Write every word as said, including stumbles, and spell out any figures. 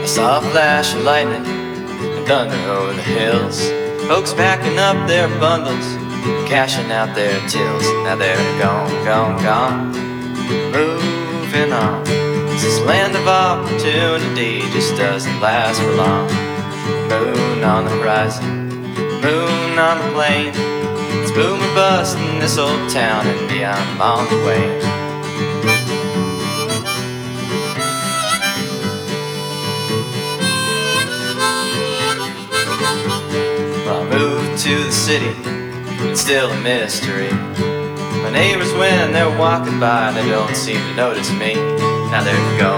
saw a flash of lightning and thunder over the hills. Folks packing up their bundles, cashing out their tills. Now they're gone, gone, gone, moving on. This land of opportunity just doesn't last for long. Moon on the horizon, moon on the plain. It's boom or bust in this old town, and beyond I'm on the way. Well, I moved to the city, it's still a mystery. My neighbors, when they're walking by, they don't seem to notice me. Now they're gone.